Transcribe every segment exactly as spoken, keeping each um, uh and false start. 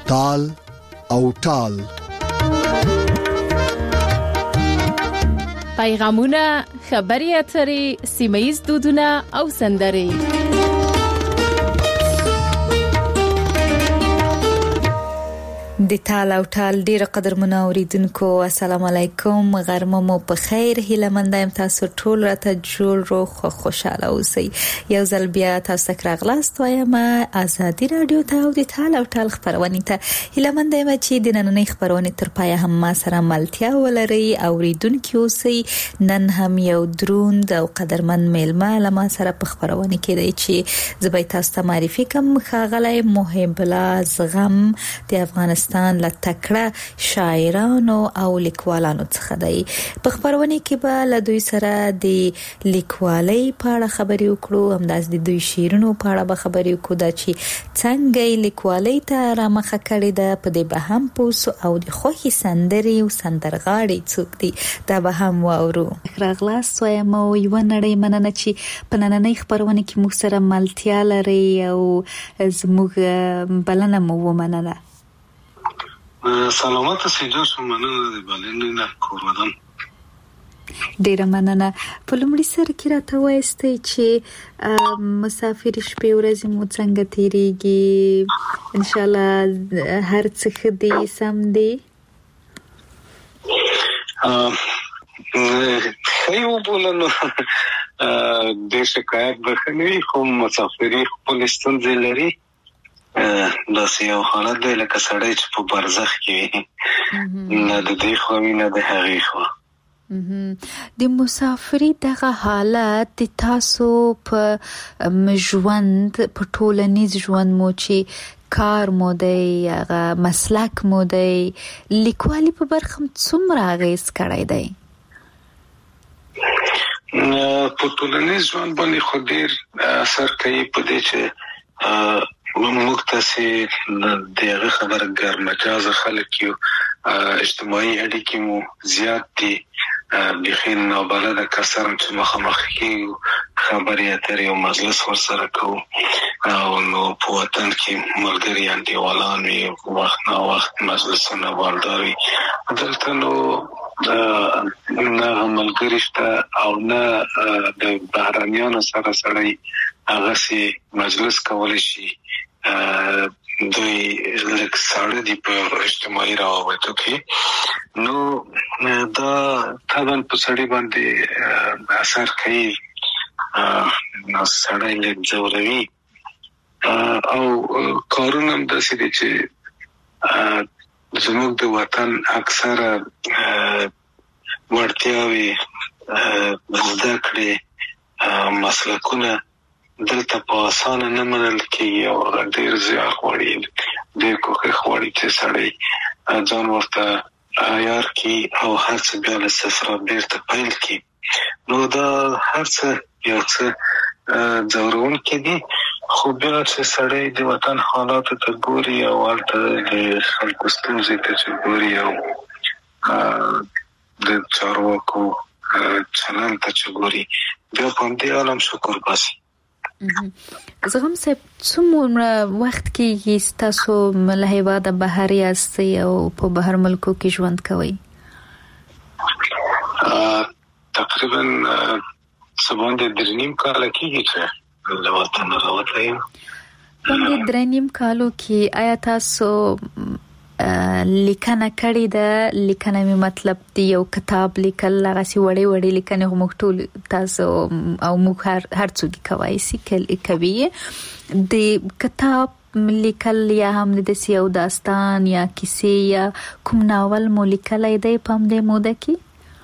تال او ټال. پیغامونه، خبري اترې، سیمه‌ییز دودونه او سندرې. د تال او ټال ډیر قدرمن اوریدونکو، السلام علیکم، غرمه مو په خیر، هیله مند یم تاسو ټول راته جوړ روغ خو خوشاله اوسئ. یو ځل بیا تاسو ته راغلاست وایم ازادي رادیو ته او د تال او ټال خبرونه ته. هیله مند یم چې د نننۍ خبرونه تر پای هم ما سره ملتیا ولري. اوریدونکو اوسئ، نن هم یو دروند او قدرمن میلمه لما سره په خبرونه کې دی چې زبې تاسو ته معرفي کوم. ښاغلی محب الله زغم د افغانستان له تکړه شاعرانو او لیکوالانو څخه دی. په خبرونه کې به له دوی سره د لیکوالۍ په اړه خبرې وکړو، همداس د دوی شعرونو په اړه به خبرې وکړو، دا چې څنګه لیکوالۍ ته رامخه کړې ده، په دې به هم پوسو او د خوښي سندرې او سندرغاړي څوک دي دا به هم واورو. راغلاست وایم او یو نړۍ مننه چې په نننۍ خبرونه کې موږ سره ملتیا لري او زموږ بلنه مو ومنله. سلامت سي جوړ مننه د بلنې نه کوردم. ډیره مننه. په لومړي سر کې راته وایستئ چې مسافر شپې ورځې مو څنګه تیریږي؟ ان شاء الله هر څه ښه دي، سم دي؟ خیو بولنو د شکایت بخنوي، خو مسافري خپل ستونزې لري. دا یو حالت دی لکه سړی چې په برزخ کې وي، نه د دې خوا وي نه د هغې خوا. د مسافري دغه حالت د تاسو په ژوند، په ټولنیز ژوند مو چې کار مو دی، هغه مسلک مو دی، لیکوالي په برخه څومره اغېز کړی دی؟ په ټولنیز ژوند باندې خو ډېر اثر کوي په دې چې موږ تاسې د هغه خبره ګرمجازه خلک یو، اجتماعي اړیکې مو زیات دي، بیخي نابلده کسان چې مخامخ کېږو، خبرې اترې او مجلس ورسره کوو، او نو په وطن کې ملګري انډیوالان وي، وخت نه وخت مجلسونه والدار وي. دلته نو نه ملګري شته او نه د بهرنیانو سره سړی هغسې مجلس کولی شي. دوی لږ ساړه دي په اجتماعي روابطو کې، نو دا طبعا په سړي باندې اثر کوي، نو سړی لږ ځوروي. او کارونه هم داسې دي چې زموږ د وطن اکثره وړتیاوې، زده کړې، مسلکونه دلته په اسانه نه منل کېږي او هغه ډېر زیار غواړي، ډېر کوښښ غواړي چې سړی ځان ورته عیار کړي او هر څه بیا له صفره بېرته پیل کړي. نو دا هر څه یو څه ځوروونکي دي، خو بیا چې سړی د وطن حالاتو ته ګوري او هلته د خلکو ستونزې ته چې ګوري او د چارواکو چلند ته چې ګوري، بیا په همدې عالم شکر باسي. زغم صاحب، څومره وخت کېږي ستاسو له هېواده بهر یاستئ او په بهر ملکو کې ژوند کوئ؟ تقریبا څه باندې درې نیم کاله کېږي چې له وطنه راوتلی یم. باندې درې نیم کالو کې آیا تاسو لیکنه کړې ده؟ لیکنه می مطلب دی یو کتاب لیکل، هغه سی وړې وړې لیکنې هم ټول تاسو او موږ هر هر څوک کوي سی کوي. د کتاب لیکل یا هم د یو داستان یا کیسې یا کوم ناول مو لیکلای دی په همدې موده کې؟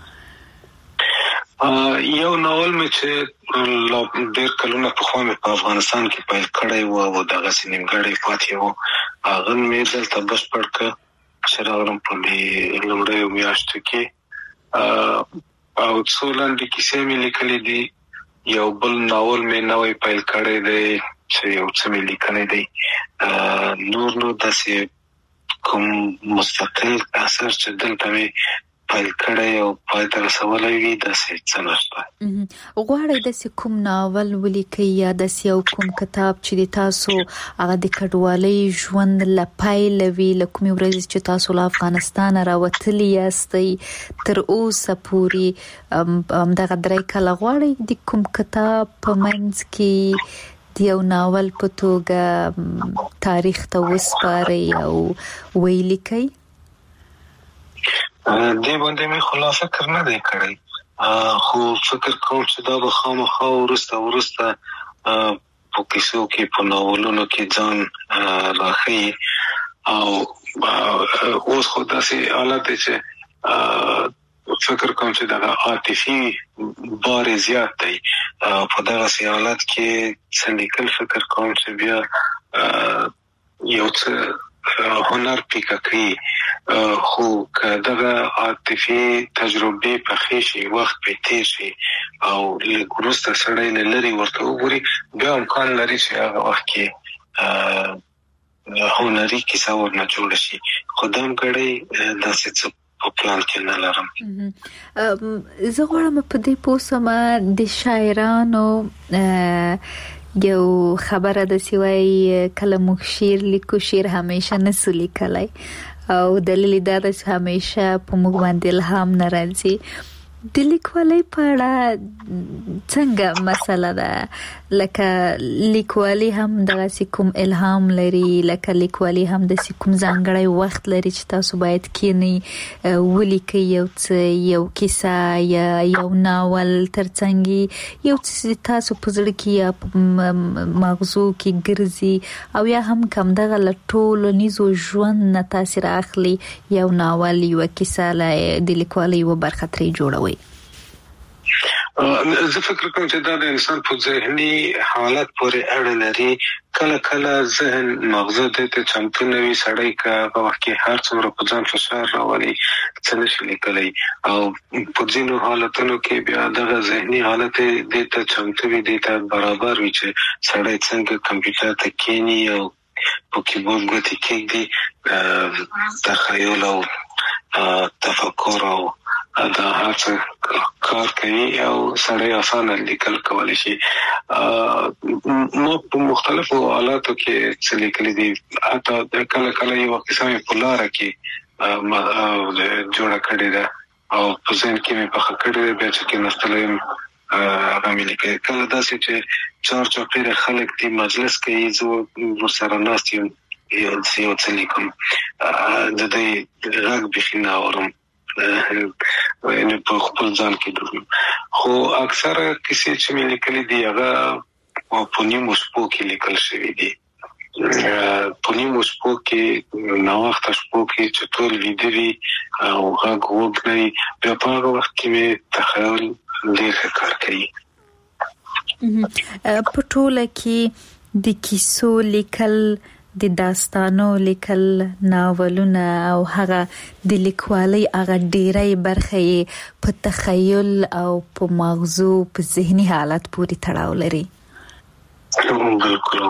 یو ناول مې چې ډېر کلونه پخوا مې په افغانستان کې پیل کړی و او دغسې نیمګړی پاتې و، هغه مې دلته بشپړ کړ چې راغلم په دې لومړیو میاشتو کې، او څو لنډې کیسې مې لیکلې دي. یو بل ناول مې نوی پیل کړی دی چې یو څه مې لیکلی دی. نور نو داسې کوم مستقل اثر چې دلته مې پیل کړی او پای ته رسولی وي داسې څه نشته. غواړئ داسې کوم ناول ولیکئ یا داسې یو کوم کتاب چې د تاسو هغه د کډوالۍ ژوند له پیله وي، له کومې ورځې چې تاسو له افغانستانه راوتلي یاستئ تر اوسه پورې همدغه درې کاله غواړئ د کوم کتاب په منځ کې د یو ناول په توګه تاریخ ته وسپارئ او ولیکئ؟ دې باندې مې خلا فکر نه دی کړی، خو فکر کوم چې دا به خامخا وروسته وروسته په کیسو کې په ناولونو کې ځان راښیي. او اوس خو داسې حالت دی چې فکر کوم چې دغه عاطفي بار زیات دی په دغه حالت کې څه لیکل فکر کوم چې بیا یو څه هنر پیکه کوي. خو که دغه عاطفي تجربې پخې شي، وخت پې تېر شي او لږ وروسته سړی له لرې ورته وګوري، بیا امکان لري چې هغه وخت کې هنري کیسه ورنه جوړه شي. خو دا هم ګړی داسې څه په پلان کې نه لرم. زه غواړم په دې پوه شم د شاعرانو یو خبره د سیوای کله موږ شعر لیکو، شعر همیشه نسو لیکلای او دلیل دا ده چې همیشه په موږ باندې الهام نه راځي. د لیکوالۍ په اړه څنګه مسله ده؟ لکه لیکوالي هم دغسې کوم الهام لري، لکه لیکوالي هم داسې کوم ځانګړی وخت لري چې تاسو باید کینئ ولیکئ یو څه، یو کیسه یا یو ناول، ترڅنګ یو څه تاسو په زړه کې یا په مغزو کې ګرځي او یا هم کم دغه له ټولنیزو ژوند نه تاثیر اخلي، یو ناول یوه کیسه له د لیکوالۍ یوه برخه ترې جوړوئ. زه فکر کوم چې دا د انسان په ذهني حالت پورې اړه لري. کله کله ذهن مغزه دې ته چمتو نه وي، سړی که په وخت کې هر څومره په ځان فشار راولي څه نشي لیکلی، او په ځینو حالتونو کې بیا دغه ذهني حالت دې ته چمتو وي، دې ته برابر وي چې سړی څنګه کمپیوټر ته کینی او په کیبورډ ګوتې کېږدي، تخیل او تفکر او دا هر څه کار کوي او سړی اسانه لیکل کولی شي. ما په مختلفو حالاتو کې څه لیکلي دي، حتی کله کله یوه کیسه مې په لاره کې جوړه کړې ده او په ذهن کې مې پخه کړې ده، بیا چې کېناستلی یم هغه مې لیکلي. کله داسې چې چار چاپېره خلک دي، مجلس کوي، زه ورسره ناست یم، یو څه لیکم، د دوی غږ بیخي نه اورم، یعنې په خپل ځان کې ډوب یم. خو اکثره کیسې چې مې لیکلي دي هغه په نیمو شپو کې لیکل شوي دي. په نیمو شپو کې، ناوخته شپو کې چې ټول ویده وي او غږ وږ نه وي، بیا په هغه وخت کې مې تخیل ډېر ښه کار کوي. په ټوله کې د کیسو لیکل، د داستانو لیکل، ناولونه او هغه د لیکوالۍ هغه ډیری برخه یې په تخیل او په مغزو په ذهني حالت پورې تړاو لري. بالکل.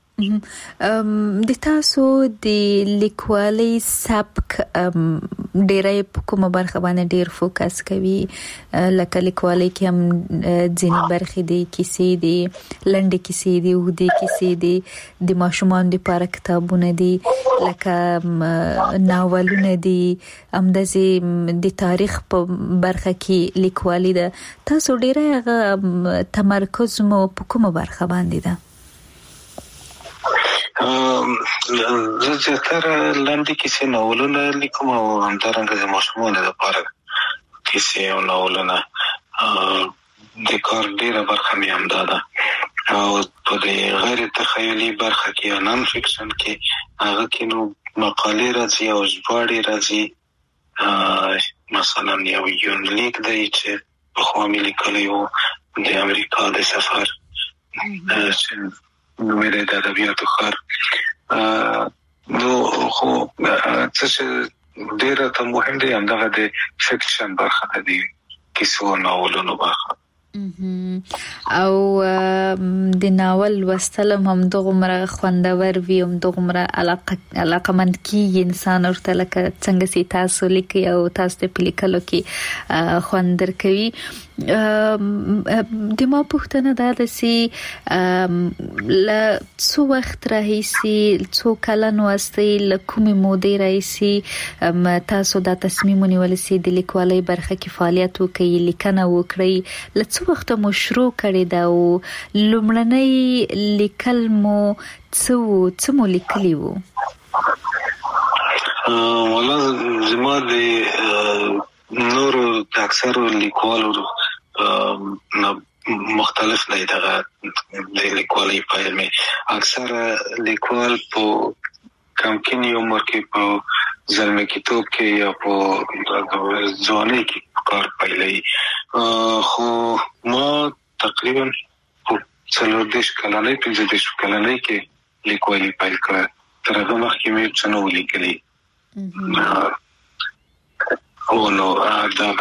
د تاسو د لیکوالۍ سبک ډیری په کومه برخه باندې ډیر فوکس کوي؟ لکه لیکوالۍ کې هم ځینې برخې دي، کیسې دي، لنډې کیسې دي، اوږدې کیسې دي، د ماشومانو لپاره کتابونه دي، لکه ناولونه دي، همداسې د تاریخ په برخه کې لیکوالي ده. تاسو ډیری هغه تمرکز مو په کومه برخه باندې ده؟ زه زیاتره لنډې کیسې، ناولونه لیکم او همدارنګه د ماشومانو لپاره کیسې او ناولونه. د کار ډېره برخه مې همدا ده. او په د غیر تخیلي برخه کې یا نان فکشن کې، هغه کې نو مقالې راځي او ژباړې راځي. مثلا یو یونلیک دی چې پخوا مې لیکلی و د امریکا د سفر، نومې دی د ادبیاتو ښار. نو خو څه چې ډېره ته مهم دی همدغه د فکشن برخه ده، د کیسو او ناولونو برخه. او د ناول وستلم هم دغمره خوندور وي هم دغمره علاقه علاقه مند کی انسان ورته لکه څنګه سي تاسو لیکي او تاسو په لیکلو کې خوندر کوي. د ما پوښتنه دا ده چې ل څو وخت راهیسي څو کلن واسطه ل کومې مودې راهیسي تاسو دا تصمیم ونیول چې د لیکوالۍ برخه کې فعالیت وکړئ لیکنه وکړئ ل څو وخت مو شروع کړی دا او لومړنۍ لیکل مو څو څو مو لیکلی وو؟ والله زما د نور اکثر لیکوالو مختلف دی دغه د لیکوالۍ پیل می اکثر لیکوال په کمکینی عمر کې په زلمه کتاب کې یا په ځوانۍ کې کار پیلای خو ما تقریبا په څلور دیش کلنۍ پنځه دیش کلنۍ کې لیکوالۍ پیل کړه. تر هغه مخکې مې څه نه ولیکلي او نو دا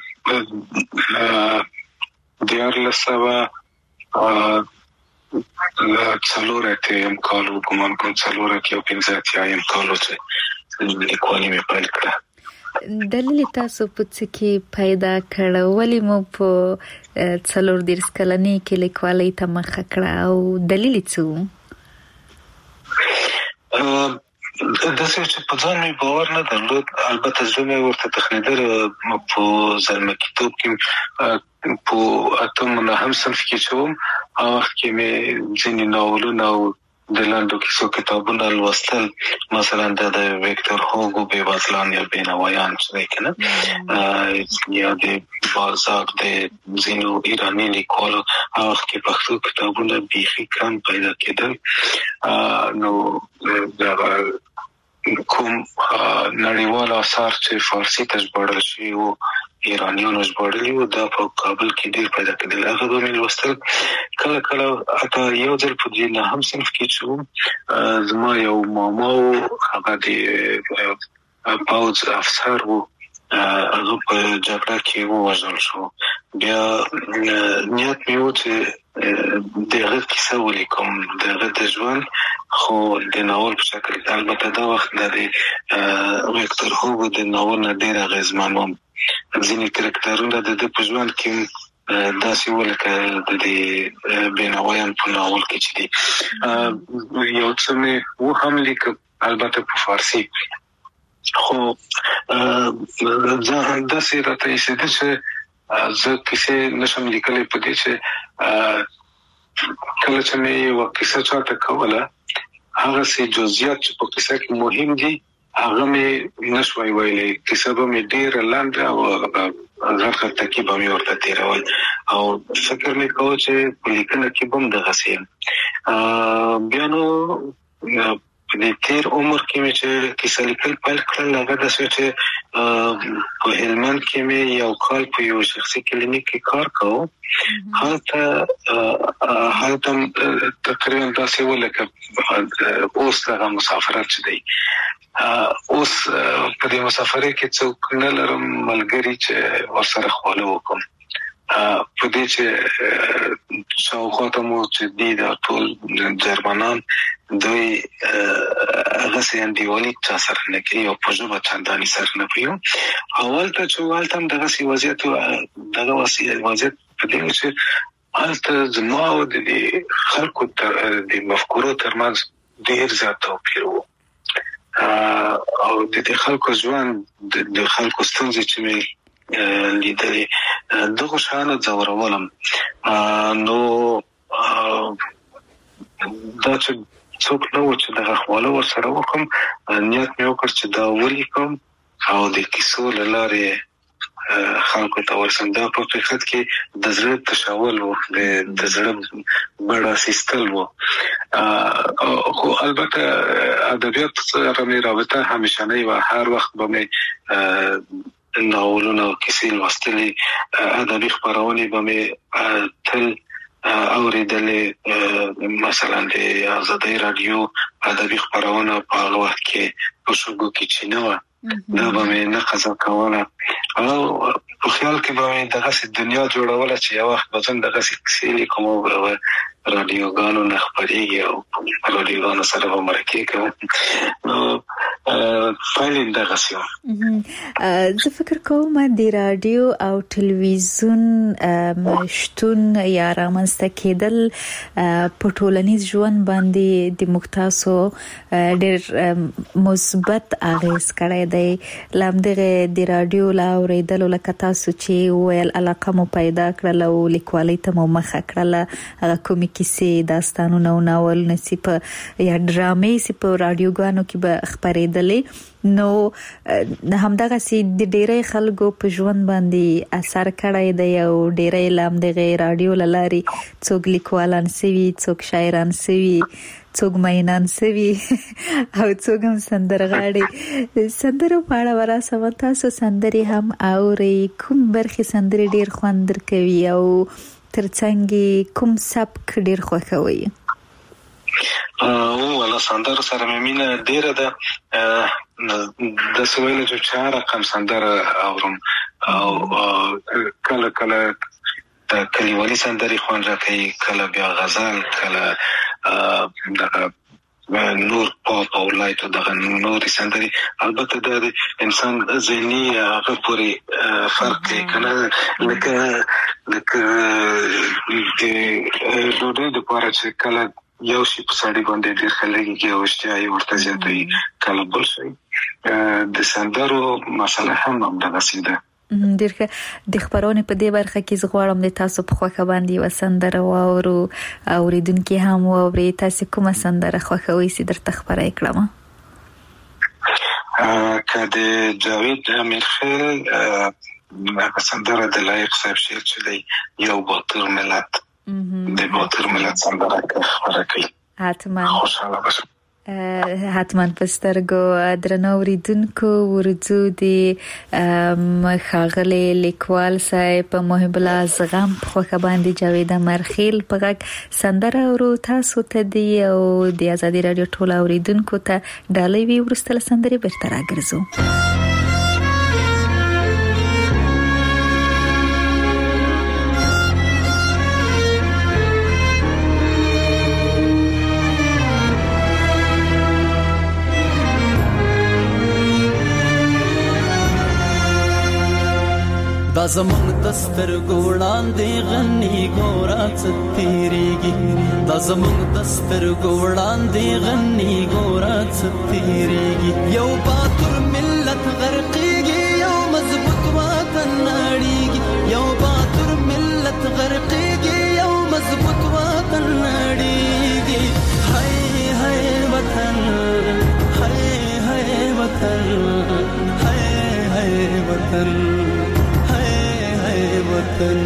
دیارلس سوه څلور اتیم کالو ګمان کوم څلور اتیا پنځه اتیایم کالو چې لیکوالۍ مې پیل کړه. دلیل تاسو په څه کې پیدا کړ ولی مو په څلور دیرش کلنۍ کې لیکوالۍ ته مخه کړه او دلیل څه و؟ دا چې په ځان مې باور نه درلود. البته زه مې ورته تخنیدل په زلمه کتاب کې په اتم نهم صنف کې شوم او وخت کې مې ځینې ناولونه او د لاندو کیسو کتابونه لوستل مثلا د ویکتور هوګو بېوزلان یا بېنوایان چې دی کنه یا د بالزاک د ځینو ایراني لیکوالو هغه وخت کې پښتو کتابونه بیخي کم پیدا کېدل. نو دا کوم نړیوال آثار چې فارسی ته ژباړل شوي وو ایرانیانو ژباړلي وو دا په کابل کې ډېر پیدا کېدل. هغه به مې لوستل. کله کله حتی یو ځل په دې نهم صنف کې چې وم زما یو ماما و هغه د پوځ افسر و هغه په جګړه کې ووژل شو. بیا نیت مې و چې دغه کیسه ولیکم دغه د ژوند خو د ناول په شکل. البته دا وخت د ویکتور هوګو د ناول نه ډېر اغېزمن وم. ځینې کرکټرونه د ده په ژوند کې داسې ولکه د دې بېنوایان په ناول کې چې دي یو څه مې و هم لیکه البته په فارسي خو داسې راته ایسېده چې زه کیسې نشم لیکلی په دې چې کله چې مې یوه کیسه چاته کوله هغسې جزئیات چې په کیسه کې مهم دي هغه مې نشوای ویلی. کیسه به مې ډېره لنډه او غټ غټ ټکي به مې ورته تېرول او فکر مې کوه چې په لیکنه کې به هم دغسې یم. بیا نو په دې تېر عمر کې مې چې کیسه لیکل پیل کړل هغه داسې چې په هلمند کې مې یو کال په یو شخصي کلینیک کې کار کوو. هلته هلته تقریبا داسې و لکه اوس دغه مسافرت چې دی اوس په دې مسافرۍ کې څوک نه لرم ملګري چې ورسره خواله وکړم. په دې چې شاوخوا ته مو چې دي دا ټول جرمنان دوی هغسې انډیوالي چا سره نه کوي او په ژبه چندانې سره نه پوهېږم. اول ته چې هلته هم دغسې وضعیت دغه وضعیت په دې چې هلته زما او د دې خلکو د مفکورو ترمنځ ډېر زیات توپیر و او د دې خلکو ژوند د خلکو ستونزې چې مې لیدلې دغه شانه ځورولم. نو دا چې څوک نه و چې دغه خواله ورسره وکړم نیت مې وکړ چې دا ولیکم او د کیسو له لارې خلکو ته ورسم. دا په حقیقت کې د زړه تشول و د زړه بړه سیستل و. خو البته ادبیات سره مې رابطه همیشنۍ و. هر وخت به مې ناولونه او کیسې لوستلې ادبي خپرونې به مې تل اورېدلې. مثلا د آزادۍ راډیو ادبي خپرونه په هغه وخت کې په شګو کې چې نه وه دا به مې نه قضا کوله او په خیال کې به مې دغسې دنیا جوړوله چې یو وخت به زه دغسې کیسې لیکم او به رادیوګانو نه خپرېږي او رادیوګانو سره به مرکې کوم نو فایل یې دغسې وه. زه فکر کوم د رادیو او ټلویزیون شتون یا رامنځته کېدل په ټولنیز ژوند باندې د موږ تاسو ډېر مثبت اغېز کړی دی. له همدغې د رادیو له اورېدلو لکه تاسو چې ویل علاقه مو پیدا کړله او لیکوالۍ ته مو مخه کړله، هغه کومې کیسې، داستانونه او ناولونه چې په یا ډرامې چې په رادیوګانو کې به خپرېدلې، نو همدغه سي د ډېرې خلکو په ژوند باندې اثر کړی دی او ډېرې لام دغه رادیو لاري څوک لیکوالان سوي، څوک شاعران سوي، څوک مینان سوي او څوک هم سندرغاړي. سندرو په اړه وراسه تاسو سندري هم اوري، کوم برخې سندري ډېر خوند درکوي او ترڅنګ کوم سبک ډېر خوښوي؟ او ولا سندر سره مې مینه ډېره ده. د سویل جو چا رقم سندره اورم او کله کله د کلیوالي سندري خوند راکوي، کله بیا غزل، کله دغه نور پاپ او لایټ او دغه نورې سندري. البته د انسان ذهني هغه پورې فرق کوي کنه، لکه لکه د ډوډۍ دپاره چې کله یو شي په سړي باندې ډېر ښه لګېږي او اشتها یې ورته زیاته وي، کله بل شی. د سندرو مسله هم همدغسې ده. ډېر ښه. د خپرونې په دې برخه کې زه غواړم د تاسو په خوښه باندې یوه سندره واورو، اورېدونکي هم واوري. تاسې کومه سندره خوښوئ چې درته خپره یې کړم؟ که د جاوید امیرخیل هغه سندره د لایق صاحب شعر چې دی یو باتور ملت، د باتور ملت سندره خپره کوي، حتما خوشحاله باشم. حتما پسترګو درنو اوریدونکو ورځو د ښاغلي لیکوال صاحب محب الله زغم په خوښه باندې جاوید امیرخیل په غږ سندره ورو تاسو ته دی او د آزادي رادیو ټول اوریدونکو ته ډالۍ وی. وروسته له سندرې بیرته راګرځو. دا زمونږ دستر ګوړان دی غنی ګورا ستیریږي، دا زمونږ دستر ګوړان دی غنی ګورا ستیریږي. یو باتور ملت غرقیږي، یو مضبوط وطن نړیږي، یو باتور ملت غرقیږي، یو مضبوط وطن نړیږي. هاي هاي وطن، هاي هاي وطن، هاي هاي وطن، وطن.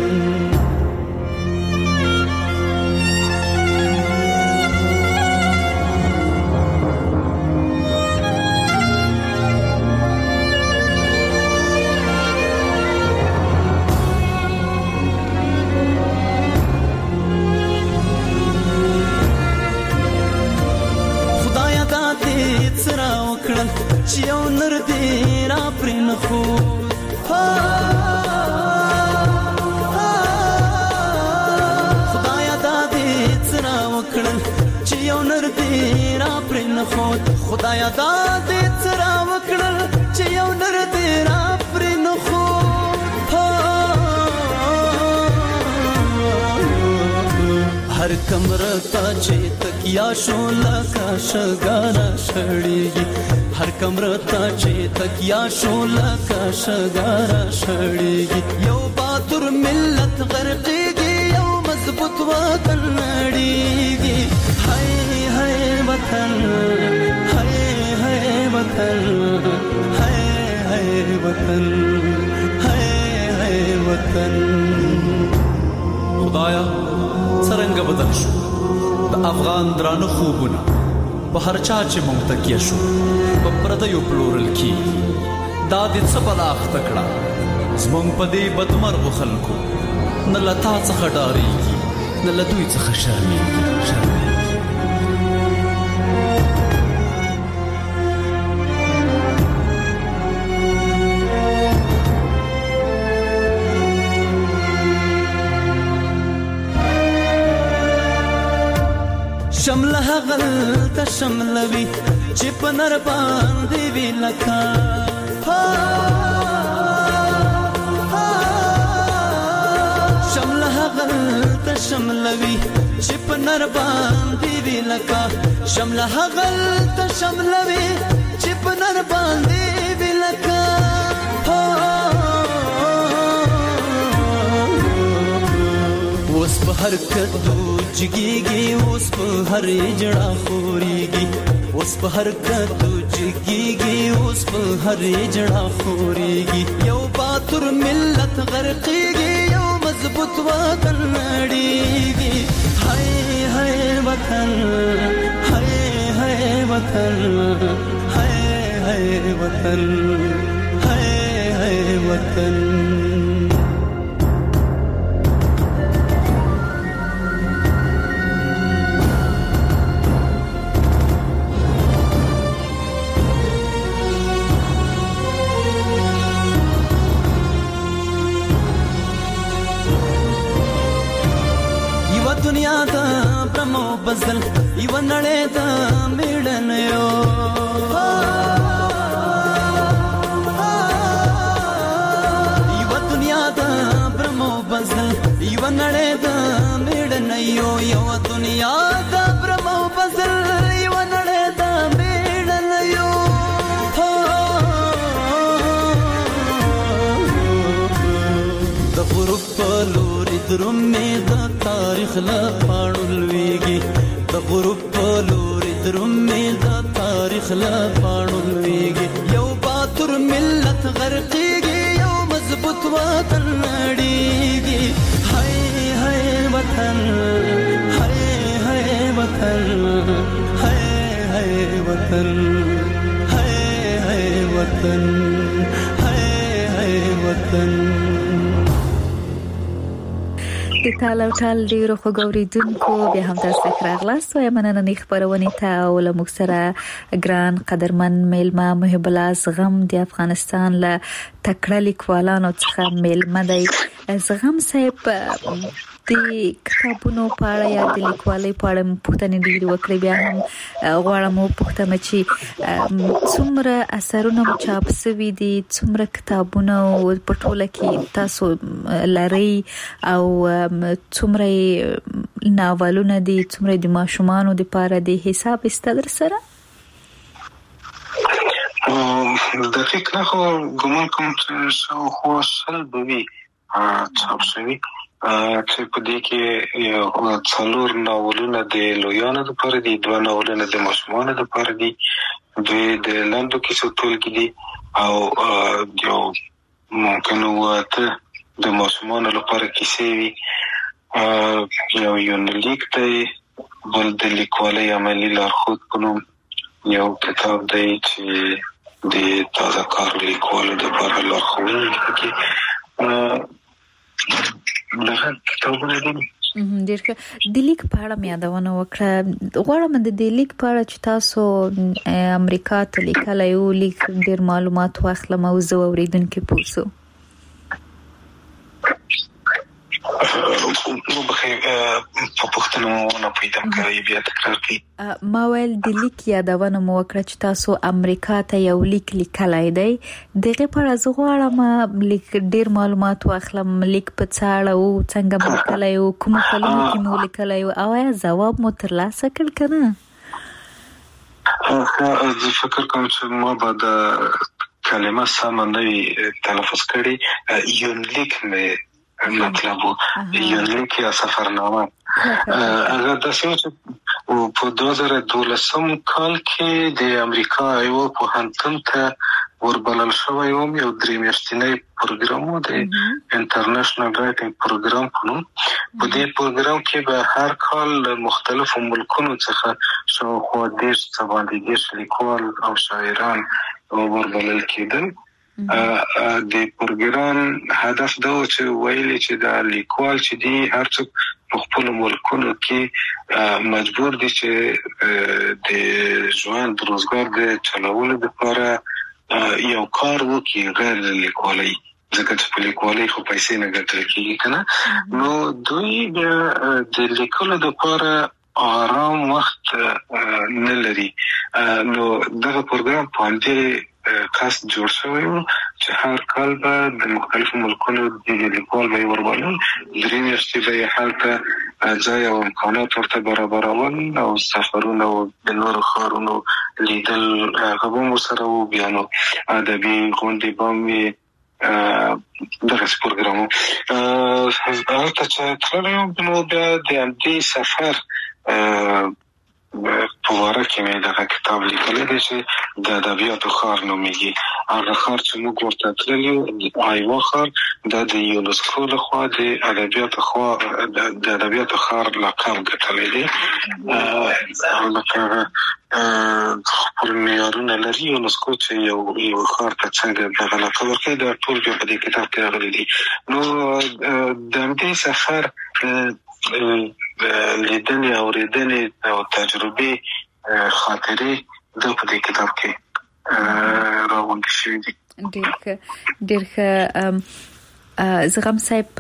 خدایا دا دې څرا وکړل چې یو نر دې را پرې نه خو خدایا دا دې څرا وکړل چې یو نر دې را پرې نه خو. هر کمره تا چې تکیا شو لکه شګاره شړېږي، هر کمره تا چې تکیا شو لکه شګاره شړېږي. یو باتور ملت غرقېږي، یو مضبوط وطن نړېږي. هاي هاي وطن، هاي هاي وطن، هاي هاي وطن، هاي هاي وطن. خدایا څرنګه بدل شو د افغان درانه خوبونه، په هر چا چې مونږ تکیه شو په پردیو پلورل کی. دا دې څه بلا اخته کړه زمونږ په دې بدمرغو خلکو، نه له تا څخه ډارېږي، نه له دوی څخه شرمېږي. ته شملوي چې په نر باندې وی لکا شمله هغل ته شملوي چې په نر باندې وی لکا شمله هغل ته شملوي چې په نر باندې وی لکا اوس په هر کدو جګيږي اوس په هر جړه خوريږي اوس په هر کدو جګيږي اوس په هر جړه خوريږي یو باتور ملت غرقيږي یو مضبوط وطن نړيږي هاي هاي وطن هاي هاي وطن هاي هاي وطن هاي هاي وطن دنیا دا برمو بزل یو نړۍ دا میړن یو یو دنیا دا برمو بزل یو نړۍ دا میړن یو یو دنیا دا برمو بزل یو نړۍ دا میړن یو د غروب په لوري درومې د تاریخ لا پاړولېږي د غروب په لوري درومې د تاریخ لا پاړولېږي یو باتور ملت غرقېږي یو مضبوط وطن نړېږي هاي هاي وطن هاي هاي وطن هاي هاي وطن هاي هاي وطن هاي هاي وطن د تاله ټال ډیرو خوګوریدونکو بیا هم تاسو ته راغلاست او مننه نه خبرونه ته او له مکسره ګران قدرمن میلمه محب الله زغم د افغانستان له تکړه لیکوالانو څخه میلمه دی زغم صاحب د کتابونو په اړه یا د لیکوالۍ په اړه پوښتنې ډېرې وکړې بیا هم غواړم وپوښتم چې څومره اثرونه مو چاپ شوي دي څومره کتابونه په ټوله کې تاسو لرئ او څومره ناولونه دي څومره د ماشومانو لپاره د حساب استدر سره دقیق نه خو ګومان کوم چې خو شل بوي چاپ شوي چې په دې کې یو څلور ناولونه د لویانو لپاره دي دوه ناولونه د ماشومانو لپاره دي دوی د لاندو کیسو ټولګي دي او یو ممکن وته د ماشومانو لپاره کیسې وي یو یونلیک دی بل د لیکوالۍ عملي لارښود په نوم یو کتاب دی چې د تازه کار لیکوالو لپاره لارښوونه کوي دغه کتابونه دي ډېر د لیک په اړه مې یادونه وکړه غواړم د دې لیک په اړه چې تاسو امریکا ته لیکلی یو لیک ډېر معلومات واخلم او زه اوریدونکي پوه شو نو بخیر په پښتنو نه پیدا کوي بیا تکرار کوي ما ویل د لیک یادونه مو وکړه چې تاسو امریکا ته یو لیک لیکلی دی دغه په اړه زه غواړم لیک ډېر معلومات واخلم لیک په څه اړه او څنګه مو لیکلی او کوم کلمې کې مو لیکلی او آیا ځواب مو ترلاسه کړ که نه زه فکر کوم چې ما به د کلمه سمه نه وي تلفظ کړې یونلیک مې مطلب یونلیک یا سفرنامه هغه د سیمه په دوه زره دولسم کال کې د امریکا یو پوهنتون ته وربلل شوی وم یو درې میاشتنی پروګرام و د انټرنیشنل رایټینګ پروګرام په نوم په دې پروګرام کې به هر کال مختلفو ملکونو څخه شاوخوا دېرش څه باندې دېرش لیکوال او شاعران وربلل کېدل د پروګرام هدف دا و چې ویلي چې د لیکوال چې دی هر څوک په خپل ملکونو کې مجبور دي چې د ژوند روزګار د چلولو لپاره یو کار وکړي غیر لیکوالۍ ځکه چې په لیکوالۍ خو پیسې نه ګټل کېږي کنه نو دوی د لیکلو لپاره آرام وخت نه لري. نو دغه پروګرام په همدې کاست جوړ شوی و چې هر کال به د مختلفو ملکونو د لیکوال به یې وربلل، درې میاشتې به یې هلته ځای او امکانات ورته برابرول او سفرونه او د نورو ښارونو لیدل هغه به هم ورسره و. بیا نو ادبي غونډې به هم وي، دغسې پروګرام و. هلته چې تللی وم نو بیا د همدې سفر په واره کې مې دغه کتاب لیکلی دی چې د ادبیاتو ښار نومیږي. هغه ښار چې موږ ورته تللي وو، آیوا ښار، دا د یونسکو لخوا د ادبیاتو د ادبیاتو ښار لقب ګټلی دی. لکه خپل معیارونه لري یونسکو چې یو یو ښار ته څنګه دغه لقب ورکوي، دا ټول بیا په دې کتاب کې راغلي دي. نو د همدې سفر لیدنې اورېدنې او تجربې خاطرې دا په دې کتاب کې راغونډې شوي دي. ډېر ښه ډېر ښه. زغم صاحب،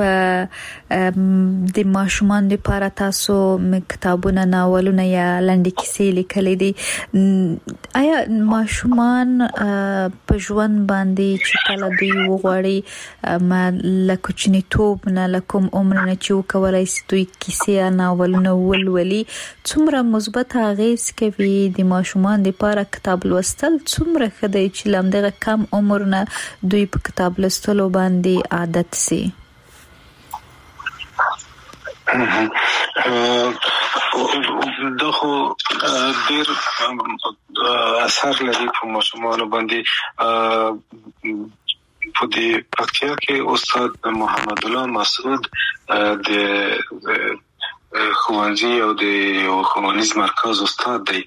د ماشومان لپاره تاسو کتابونه، ناولونه یا لنډې کیسې لیکلې دي. آیا ماشومان په ژوند باندې چې کله دوی وغواړي ما له کوچنیتوب نه له کوم عمر نه چې وکولای شي دوی کیسې یا ناولونه ولولي، څومره مثبت اغېز کوي د ماشومان لپاره کتاب لوستل؟ څومره ښه دی چې له همدغه کم عمر نه دوی په کتاب لوستلو باندې عادت سي؟ دا خو ډېر اثر لري په ماشومانو باندې. په دې پکتیا کې استاد محمد الله مسعود د ښوونځي او د یو ښوونیز مرکز استاد دی.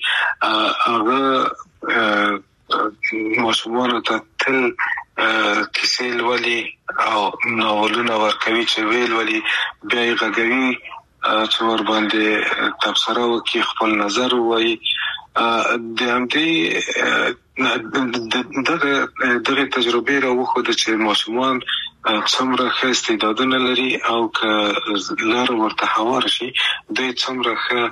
هغه ماشومانو ته تل کیسې لولي او ناولونه ورکوي چې ویل ولي، بیا یې غږوي چې ور باندې تبصره وکړي، خپل نظر ووایي. د همدې دغه دغه تجربې راوښوده چې ماشومان څومره ښه استعدادونه لري او که لاره ورته هواره شي دوی څومره ښه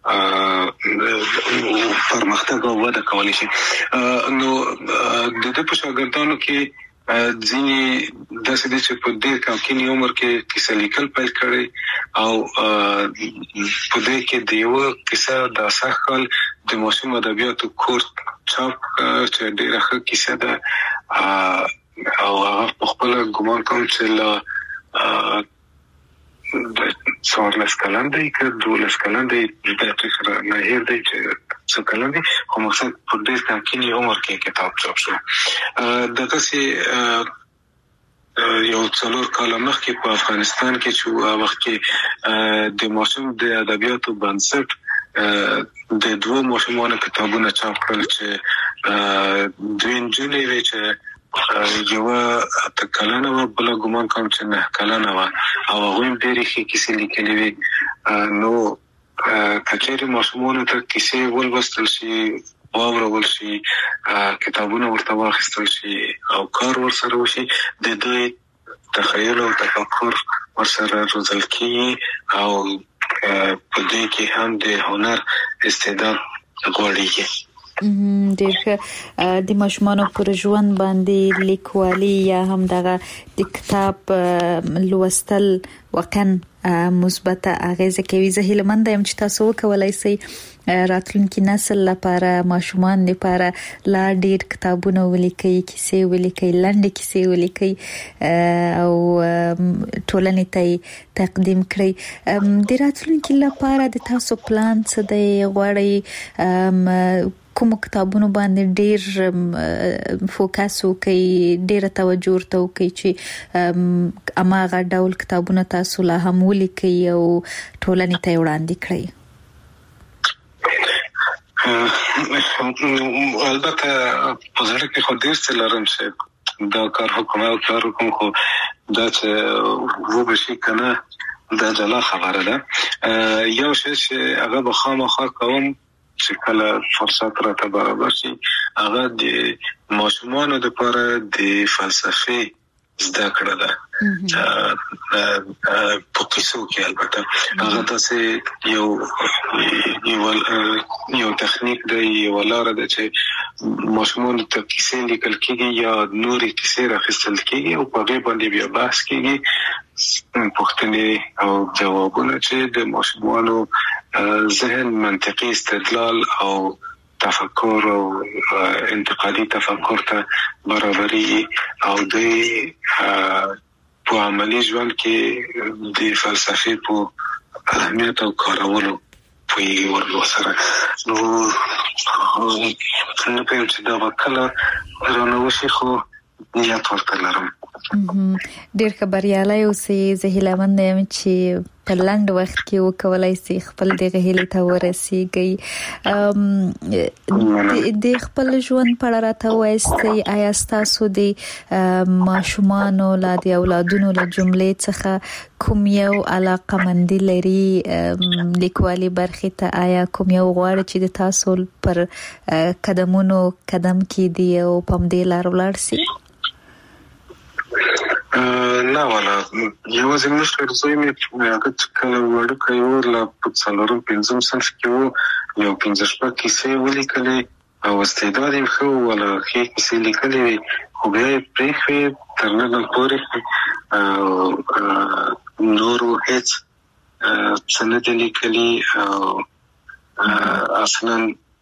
پرمختګ او وده کولی شي. نو د دې په شاګردانو کې ځینې داسې دي چې په ډېر کمکیني عمر کې کیسه لیکل پیل کړی او په دې کې د یوه کیسه د سږ کال د ماشوم ادبیاتو کورس چاپ چې ډېره ښه کیسه ده او هغه په خپله ګمان کوم چې له د څوارلس کلن دی که دولس کلن دی، د سره نه هیر دی چې څو کلن دی، خو مقصد په ډېر کمکیني عمر کې کتاب چاپ شو. دغسې یو څلور کاله مخکې په افغانستان کې چې هغه وخت کې د ماشوم د ادبیاتو بنسټ د دوه ماشومانو کتابونه چاپ کړل چې دوی نجونې وې چې یوه اته کلنه وه، بله ګمان کوم چې نه کلنه وه او هغوی هم ډېرې ښې کیسې لیکلې وې. نو که چېرې ماشومانو ته کیسې ولوستل شي، واورول شي، کتابونه ورته واخیستل شي او کار ورسره وشي، د دوی تخیل او تفکر ورسره روزل کېږي او په دې کې هم د هنر استعداد غوړېږي. ډېر ښه. د ماشومانو پر ژوند باندې لیکوالي یا هم دغه د کتاب لوستل واقعا مثبت اغیزه کوي. زه هیله مند یم چې تاسو وکولای شئ راتلونکي نسل لپاره، ماشومان لپاره لا ډېر کتابونه ولیکئ، کیسې ولیکئ، لنډې کیسې ولیکئ او ټولنې ته تقدیم کړئ. د راتلونکي لپاره د تاسو پلان څه دی؟ غواړئ کوم کتابونو باندې ډېر فوکس وکړئ، ډېره توجه ورته وکړئ چې هماغه ډول کتابونه تاسو لا هم ولیکئ او ټولنې ته یې وړاندې کړئ؟ البته په زړه کې خو ډېر څه لرم چې دا کار وکړم او کار وکړم، خو دا چې وبشي که نه دا جلا خبره ده. یو شی چې هغه به خامخا کوم چې کله فرصت راته برابر شي، هغه د ماشومانو لپاره د فلسفې زده کړه ده په قصو کې. البته هغه تاسو یو یو یو تخنیک دی، یو لار ده چې ماشومان ته کیسې لیکل کېږي یا نورې کیسې راخیستل کېږي او په دې باندې بیا بحث کېږي، پوښتنې او جوابونه چې د ماشومانو ذهن منطقي استدلال او تفکر او انتقادي تفکر ته برابري او د په عملي ژوند کې د فلسفې په اهمیت او کارولو په ورلو سره نو څنګه په چې دا وکړه رانوشي خو نیت ورته لرم. ډېر خبريالي اوسې زه هیله مند یم چې په لاند وخت کې وکولای شي خپل دغه هیله ته ورسیږي. د خپل ژوند په اړه راته وایستي، آیا تاسو د ماشومانو لا د اولادونو له جملې څخه کوم یو علاقه مندي لري لیکوالي برخه ته؟ آیا کوم یو غواړي چې د تاسو پر قدمونو قدم کې دی او پم دی لار ولاړ شي؟ نه ولا یو ځینې مشر زوی مې هغه کله وړو کوي لا په څلورم پنځم صنف کې وو، یو پنځه شپږ کیسې ولیکلې او استعداد یې خو ولا هیڅ کیسې لیکلې خو بیا یې پرېښې تر نن پورې نورو هیڅ څه نه دي لیکلي او اصلا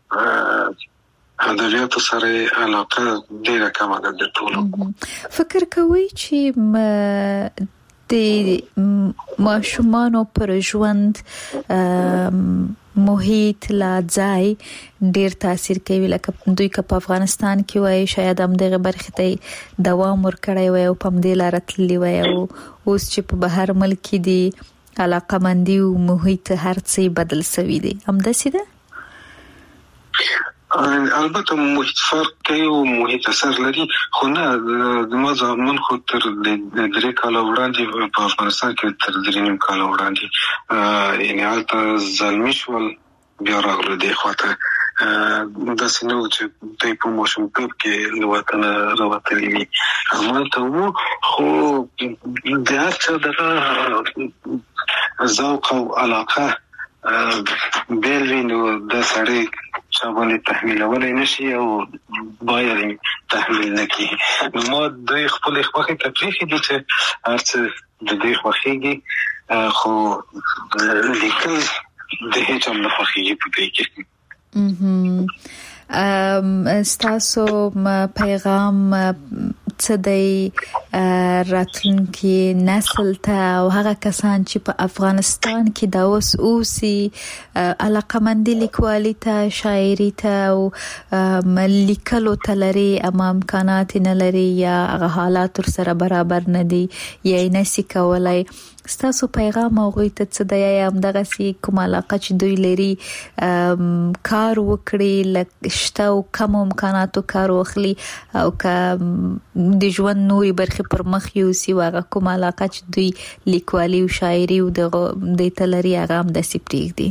ادبیاتو سره علاقه ډیره کمه ده د ټولو. فکر کوي چې د ماشومانو پر ژوند محیط لا ځای ډیر تاثیر کوي، لکه دوی که په افغانستان کې وای شاید هم دغه برخه ته دوام ورکړی وای او پم دې لار تللی وای، او اوس چې په بهر ملک دی علاقه مندي او محیط هر څه بدل شوی دی. هم داسې ده؟ البته محیط فرق کوي او محیط اثر لري، خو نه زما زمون خو تر درې کاله وړاندې په افغانستان کې تر درې نیم کاله وړاندې یعنی هلته زلمی شول بیا راغلو دې خواته داسې نه و چې دوی په ماشومتوب کې له وطنه راوتلي وي. همالته وو خو د هر چا دغه ذوق او علاقه بیل وي نو د سړی چا باندې تحمیلولی نشي او باید تحمیل نکړي. نو ما دوی خپل خوښې ته پرېښي دي چې هر څه د دوی خوښېږي، خو لیکل د هیڅ هم نه خوښېږي په دوی کې. ستاسو پیغام څه دی راتلونکي نسل ته او هغه کسان چې په افغانستان کې دا اوس اوسي علاقمندي لیکوالي ته، شاعري ته او لیکلو ته لري اما امکانات نه لري یا هغه حالات سره برابر نه دي یا یې نشي کولای، ستاسو پیغام هغوی ته څه دی؟ یا همدغه سي کوم علاقه چې دوی لري کار وکړي، شته او کم امکاناتو کار واخلي او که د ژوند نوري برخه پر مخ یوسي هغه کوم علاقه چې دوی لیکوالي او شاعري او د تلري هغه هم د سپریږدي؟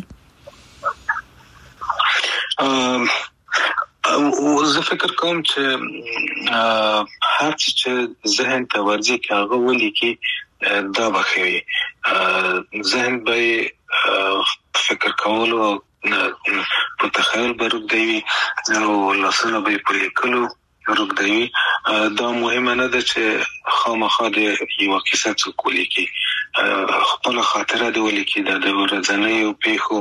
او زه فکر کوم چې هر څه چې ذهن ته ورځي کې هغه ولیکي دا بخوي ذهن به فکر کولو او په تخیل برود دی او لاسونه به په لیکلو روک دی. دا مهمه نه ده چې خامخا د یو کیسه څوک ولیکي، خپل خاطره دی ولیکي، د ورځنیو پیښو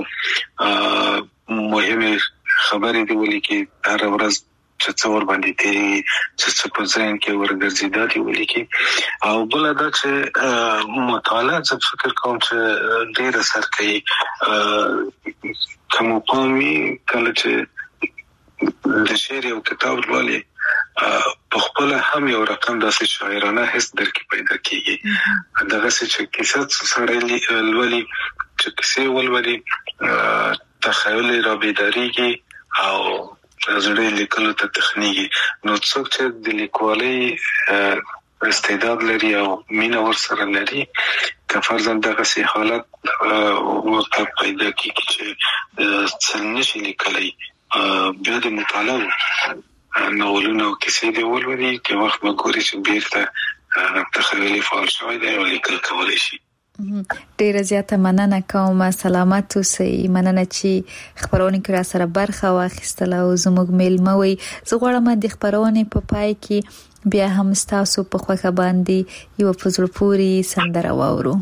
مهمه خبرې دی ولیکي، هر ورځ چې څور باندې تیری چې څه په ذهن کې ورګرځي دا دی ولیکي. او بل دا چې مطالعه زه فکر کوم چې ډېر اثر کوي، کوم قومي کله چې د شعر یو کتاب لولي په خپل هم یو رقم داسې شاعرانه حس درکې پیدا کیږي. دغه چې کیسه سره لولي چې کیسه ولولي تخیل را بیداریږي او زړه لیکلو ته تخنیږي. نو څوک چې د لیکوالۍ استعداد لري او مینه ورسره لري که فرضاً دغه سي حالت ورته پیدا کیږي چې څنګه نشي لیکلای بیا د مطالعه ناولونه او کیسې دی ولولي کې وخت مګوري چې بیرته تخیلی فعال شوی دی او لیکل کولی شي. ډیره زیاته مننه کوم. سلامت اوسئ. مننه چې خبرونه کې را سره برخه واخیستله او زموږ میلمه وي. زه غواړم د خبرونه په پای کې بیا هم تاسو په خوښه باندې یو په زړه پورې سندره واورو.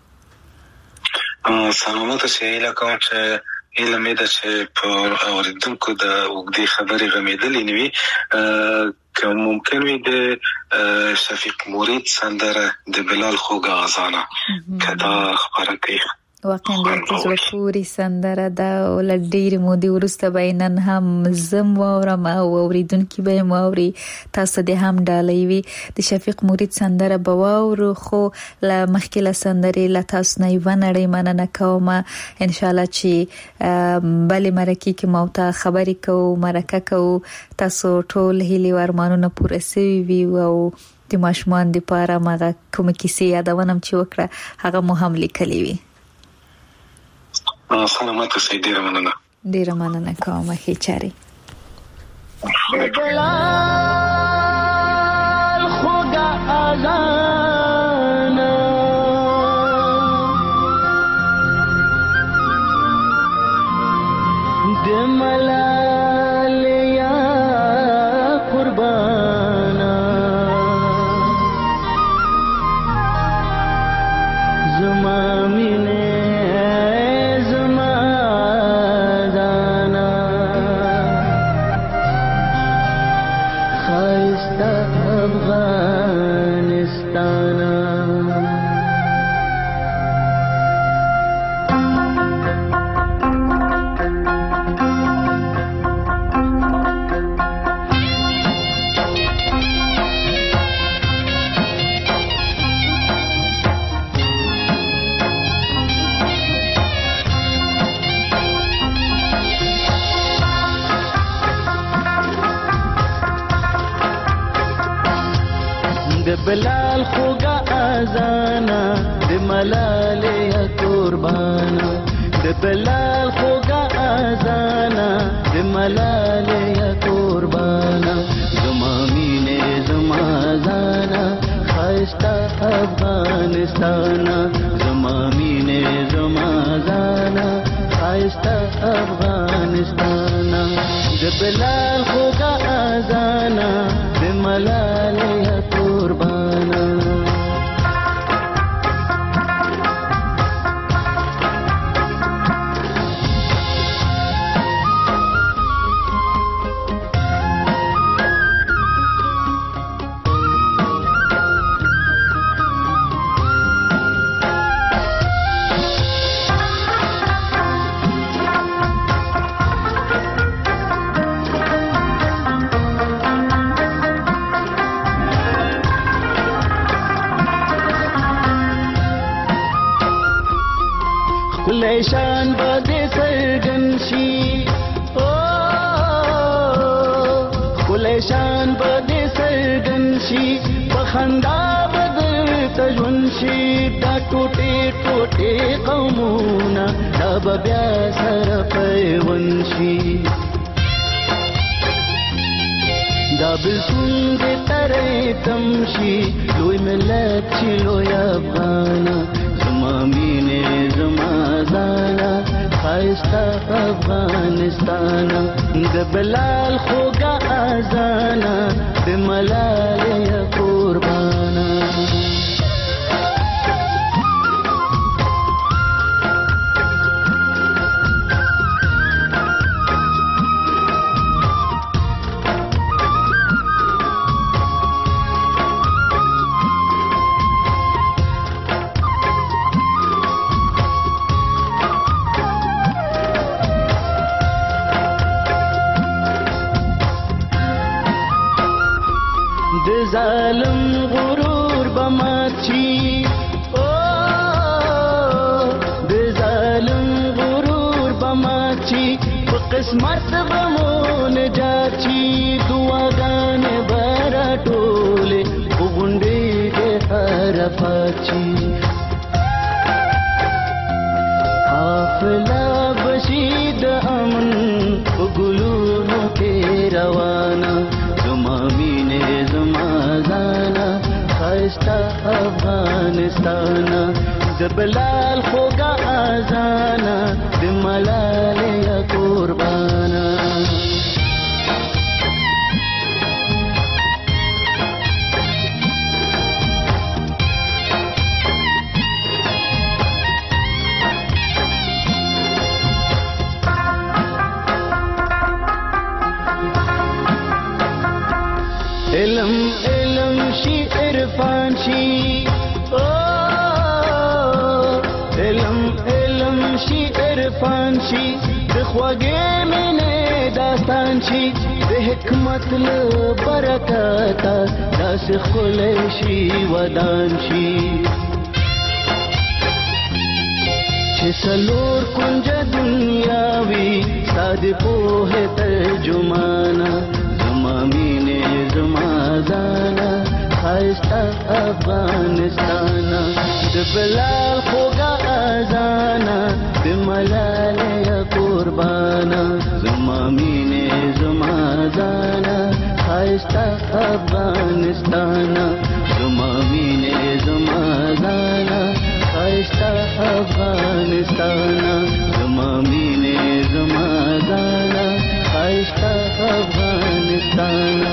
سلامت اوسئ. لکه چې علم دې چې په اوریدونکو د وګړي خبرې غمیدلې نیوي که ممکن وي د شفیق مرید سندره د بلال خوږه اذانه کدا خبره کوي. واقعا د زړه پورې سندره دا ول ډېر مودي ورسته بینن هم زم واورم او اوریدونکو به موري تاسو د هم ډالۍ وي د شفیق مرید سندره بواورو خو ل مخکله سندره ل تاسو نه ونړې مننه کوم. ان شاء الله چې بل مرکه کې موته خبرې کوو مرکه کوو تاسو ټول هلي ورمانونه پوره سوي وي او د ماشومان د پاره مغه کوم کیسې یادونم چې وکړه هغه مو هم لیکلې وي. سلامت اوسئ. ډیره مننه. ډیره مننه کوم. ښه چاري. بلال خوږه اذان د ملال یا قربان زما مینه بلال خوږه اذانا د ملال یا قربانا د بلال خوږه اذانا د ملال یا قربانا زما مینه زما زانا خاستا افغانستان زما مینه زما زانا خاستا افغانستان د بلال خوږه اذانا د ملال یا قربانا شان بده سرګن شي او کله شان بده سرګن شي بخندا بدر تجون شي دا ټوټه ټوټه قومونه دا بیا سره پیون شي دا بسون دې ترې تمشي لوی ملت چې لوی افغان زما مینه زما زانا خایستا افغانستان د بلال خوږه اذانا د ملال یا قربانا ظالم غرور بماچی او د ظالم غرور بماچی په قسمت بمون جاچی دعاګانې برا ټوله وګونډې د حرفاچی حافظه بشید امن وګلونو کې روانه زما مینه زما زانا خاستا افغانستان د بلال خوګه اذانا د ملالیا قربانا علم علم شي عرفان شي او علم علم شي عرفان شي د خوږې مینې داستان شي د حکمت له برکته داسې ښکلی شي ودان شي چې څلور کونجه دنیا وي ستا د پوهې ترجمانه زما مینې زما ځانه ښایسته افغانستانه د بلال خوږه اذانه د ملالیا قربانه زما مینې زما ځانه ښایسته افغانستانه زما مینې زما ځانه ښایسته افغانستانه زما مینې زما ځانه ښایسته افغانستانه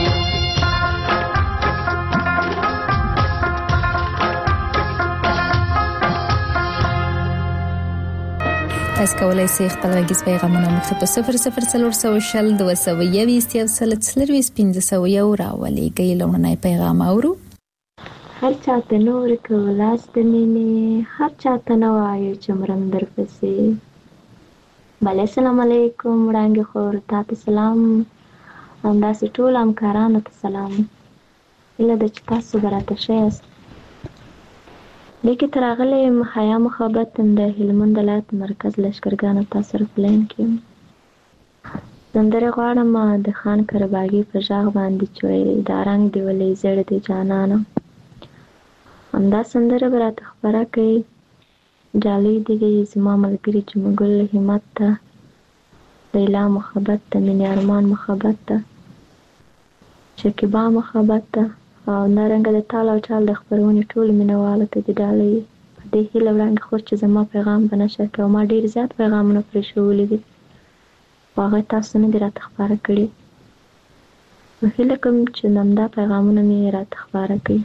تاسو کولای شئ خپل غږیز پیغامونه مخ په صفر صفر څلور سوه شل دوه سوه یویشت یو سل څلرویشت پنځه سوه یو راولېږئ. لومړنی پیغام اورو. هر چاته نور کو لاس د مینې هر چاته نه وایو چې مرم درپسې. بله السلام علیکم وړانګې خور تاته سلام همداسې ټولو همکارانو ته سلام. هیله ده چې تاسو به راته ښه یاست. دې کې ته راغلی یم حیا محبت د هلمند ولایت مرکز لښکرګانو تاسو سره په لین کې یم. سندرې غواړم د خان کرباغي په غږ باندې چې وایي دا رنګ دې ولې زیړ دی جانانه. همدا سندره به راته خپره کوي. ډالۍ دې وي زما ملګري جمګل همت ته، لیلا محبت ته، مینې ارمان محبت ته، شکیبا محبت ته او نارنګه د تال او چال د خپرونې ټولو مینهوالو ته دې ډالۍ. په دې هیله وړاندې خور چې زما پیغام به نشر کړي او ما ډېر زیات پیغامونه پرې ښوولي دي خو هغه تاسو نه دي راته خپاره کړي. نو هیله کوم چې همدا پیغامونه مې راته خپاره کړي.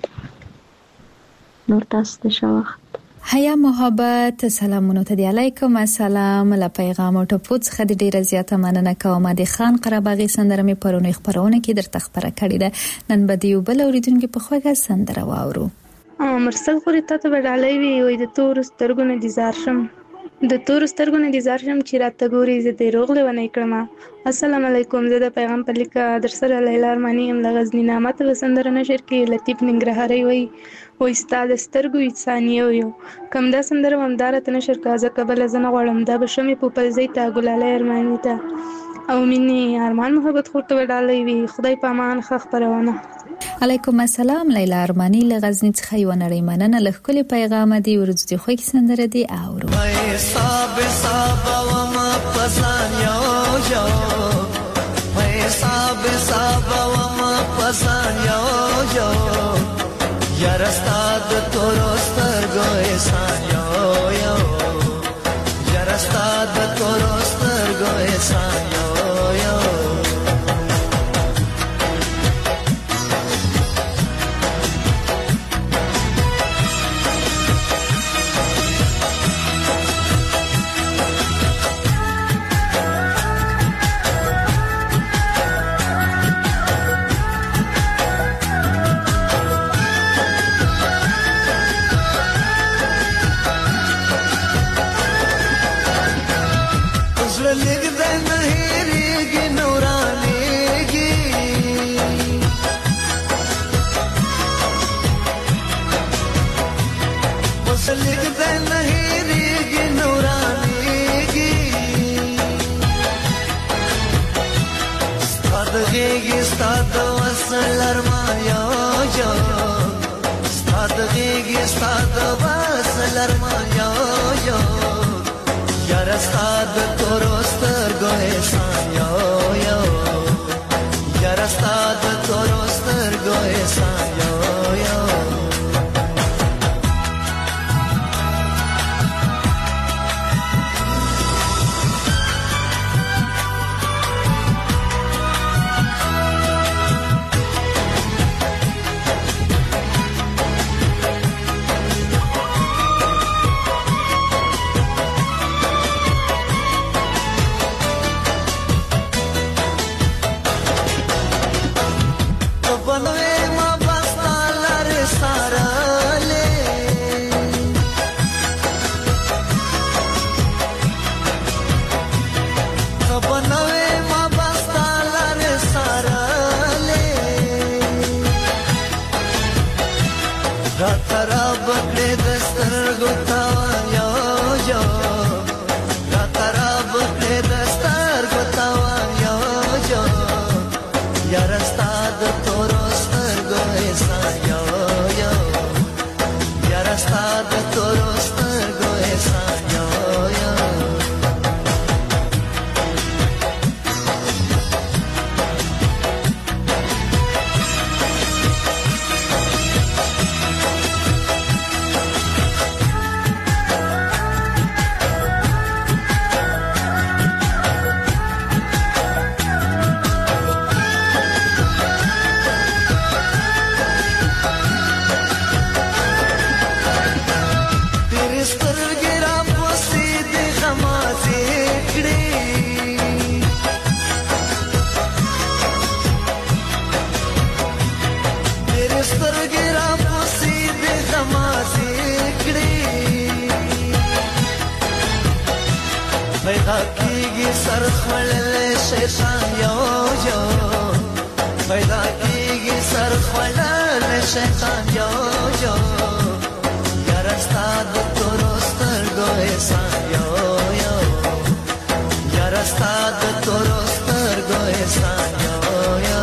نور تاسو ته ښه وخت. حیا محبت سلامونه ته دی. علیکم السلام. له پیغام او ټپو څخه د ډیره زیاته مننه کوم. د خان قرباغي سندره مې پرونی خبرونه کې درته خبره کړې ده. نن به دیو بل اوریدونکو په خوږه سندره واورو. مرسل خوري ته ته ډالۍ وی وي د تور سترګو نه دي زار شم د تور سترګو نه دي زار شم چې راته ګوري زه دې روغ لونه کړم. السلام علیکم. زه د پیغام په لیکه در سره لیلا ارمانی ام لغزنی نامه ته سندره نشر کې لطیف ننګرهاري وي و استاد سترګو انسانیو یو کم دا سندره همدار ته نشر کازه قبل زنه غړم دا بشمه په پلزی تا ګلاله ارمانی ته او مني ارمان محبت خورته ډالۍ وي. خدای په امان خخ پرونه. علیکم السلام. لیلا ارمانی له غزنی څخه یو نړۍ مننه له خپل پیغام دی ورځ دی خو کې سندره دی اورو. حساب حساب و ما پسان یو یو حساب حساب و ما پسان یو یو یار استاد تورستر گو احسان یو یو یار استاد تورستر گو احسان یو یو یار استاد تورو سترګو احسان یو یو یار استاد تورو سترګو احسان یو یو کیږي سر خړل شیطان یو یو پیدا کیږي سر خړل شیطان یو یو یار استاد تورو سترګو احسان یو یو یار استاد تورو سترګو احسان یو یو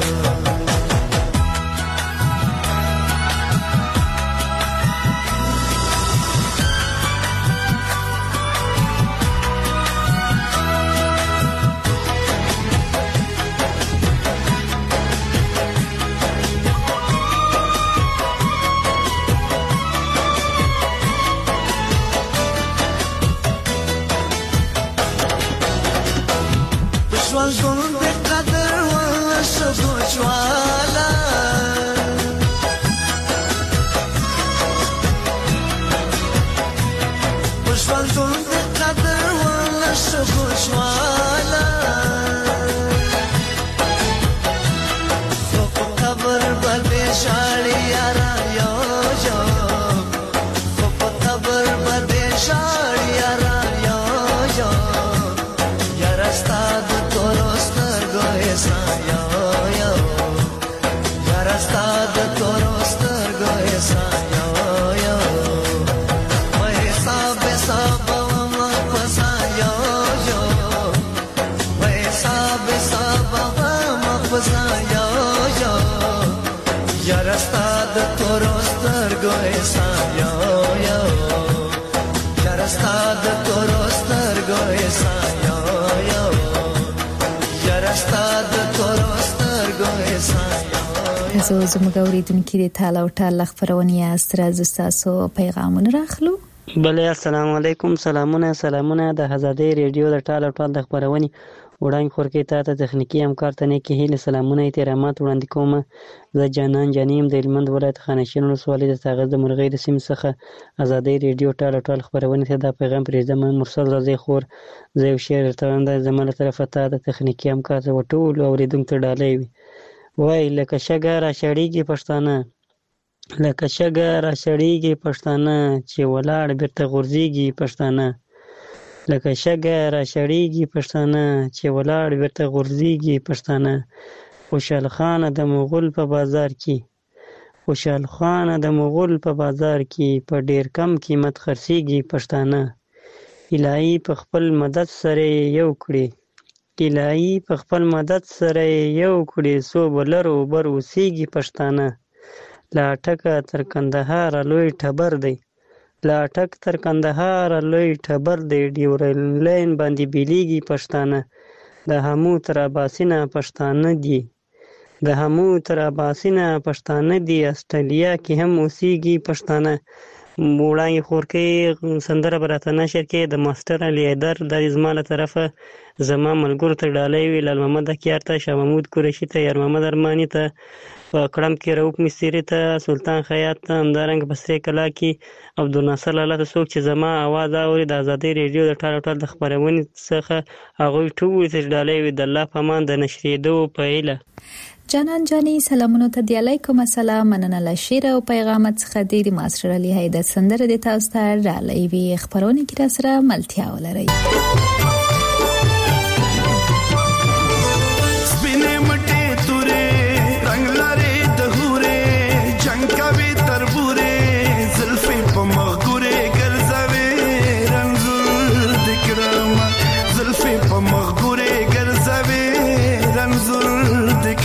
تاسو زموږ اوریدونکي د تعالی او تعالی خبرونه یاست راځي تاسو پیغامونه راخلو. بله السلام علیکم سلامونه سلامونه د آزادۍ ریډیو د تعالی او تعالی د خبرونه وړاندې خورکې ته تخنیکی همکار ته نه کې هیله سلامونه احترامات وړاندې کوم. زه جانان جانیم د هلمند ولایت خانشین ولسوالۍ د تاغز د مرغۍ د سیمې څخه آزادۍ ریډیو تعالی او تعالی خبرونه ته دا پیغام پرېږدم. مرسل راځي خور زه یو شعر درته وایم د زما له طرفه ته د تخنیکی همکار ته ټولو اورېدونکو ته ډالۍ وي. وای لکه شګه را شړېږي پښتانه لکه شګه را شړېږي پښتانه چې ولاړ بیرته غورځېږي پښتانه لکه شګه را شړېږي پښتانه چې ولاړ بیرته غورځېږي پښتانه خوشحال خان د مغول په بازار کې خوشحال خان د مغول په بازار کې په ډیر کم قیمت خرڅېږي پښتانه الهي په خپل مدد سره یو کړي الهي په خپل مدد سره یو کړي سو بلرو بر اوسېږي پښتانه لا ټکه تر کندهار لوی ټبر دی لا ټک تر کندهار لوی ټبر دی ډیورل لاین باندې بیلیږي پښتانه د همو تر اباسینه پښتانه دي د همو تر اباسینه پښتانه دي استرالیا کې هم اوسېږي پښتانه. وړاندې خورکې سندره به راته نشر کې د ماسټر علي حیدر د زما له طرفه زما ملګرو ته ډالۍ وي لال محمد اکیار ته شاه محمود قریشي ته یار محمد ارماني ته په کړم کې رؤف مستری ته سلطان خیاط ته همدارنګه په سرې کلا کې عبدالناصر لاله ته څوک چې زما اواز اوري د ازادۍ ریډیو د ټال ټال د خبرونې څخه هغوی ټول ته ډالۍ وي د الله په امان د نشریدو په هیله. جانان جانی سلامونه ته دی علیکم السلام مننه له شعر او پیغامات څخه د ماستر علي حیدر سندره د تاسو ته ډالۍ وي خبرونه کې را سره ملتیا ولري.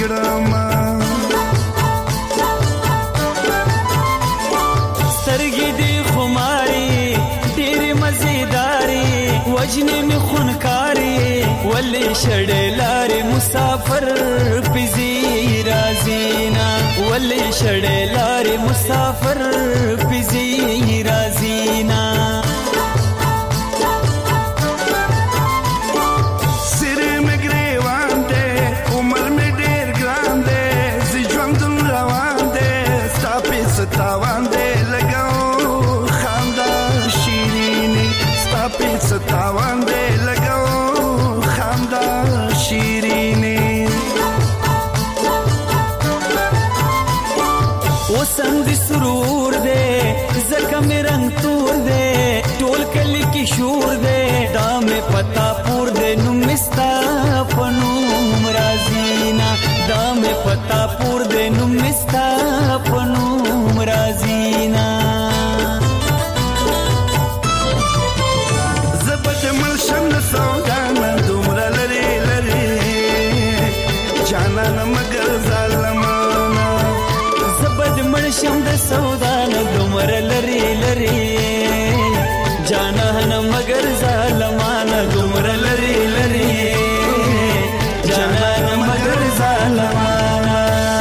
کړم سترګې دې خماري ډېرې مزیداري وجنې مې خونکاري ولې شړې لارې مسافر پزي رازینا ولې شړې لارې مسافر پزي رازینا ستاوان دې لګاو خندا شیرینې ستا په ستاوان دې لګاو خندا شیرینې وسم دې سرور دې زکه مې رنگ تور دې ټول کلی کې شور دې دا مې پتا پور دې نو مستا پنوم رازینا دا مې پتا پور دې نو مستا پنوم رازینا زبد ملشم سودانا دومره لري لري جانان مگر ظالمانا زبد ملشم د سودانا دومره لري لري جانان مگر ظالمانا دومره لري لري جانان مگر ظالمانا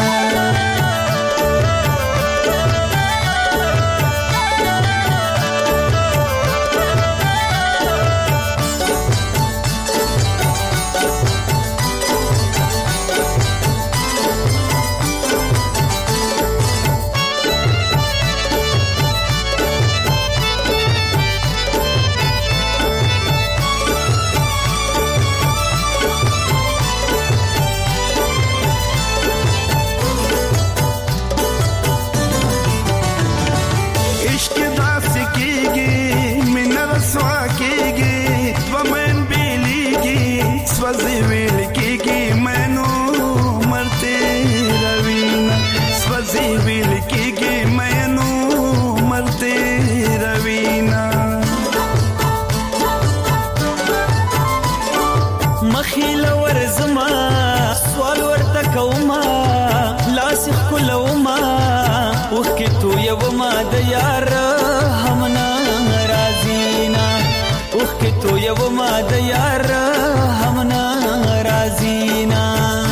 د یار همنا رازینا اوخ کې تو یو ما د یار همنا رازینا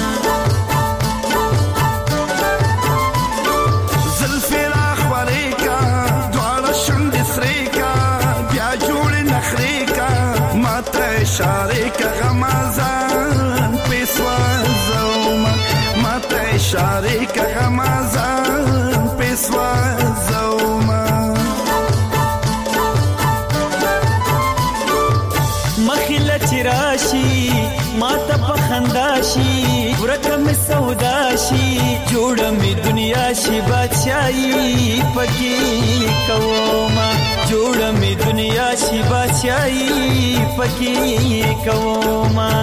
زلفی را خوری کا دوار شند سری کا بیا جوړ نخری کا ماته اشاره کا غمازان پیسوا زوما ماته اشاره کا غمازان پیسوا راشي ماته په خندا شي ورته مې سودا شي جوړه مې دنیا شي بادشاہي پکې کوما جوړه مې دنیا شي بادشاہي پکې کوما